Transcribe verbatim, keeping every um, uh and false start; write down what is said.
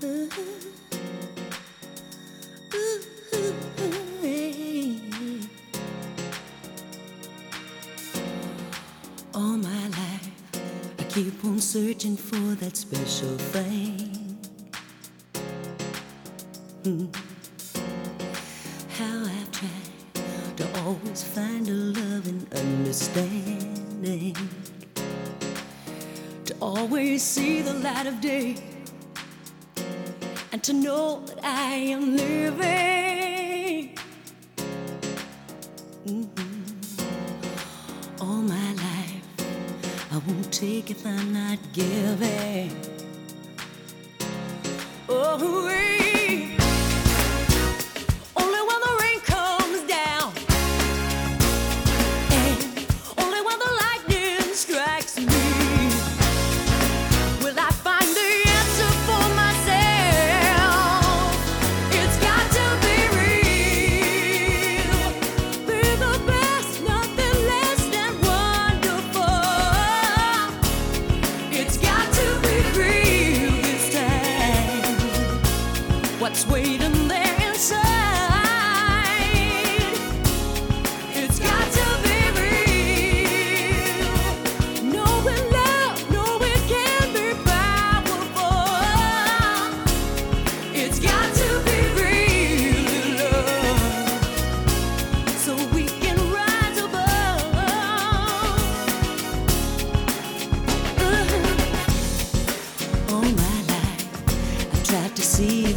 Ooh, ooh, hey. All my life, I keep on searching for that special thing. Mm. How I've tried to always find a love and understanding, to always see the light of day, and to know that I am living. Mm-hmm. All my life, I won't take if I'm not giving. Oh, hey. Only when the rain comes down, and only when the lightning strikes me, will I find the answer for myself. It's got to be real, be the best, nothing less than wonderful. It's got to be real this time. What's waiting there inside? It's got to be real. Knowing love, know it can be powerful. It's got to be real love, so we can rise above. Uh-huh. All my life, I've tried to see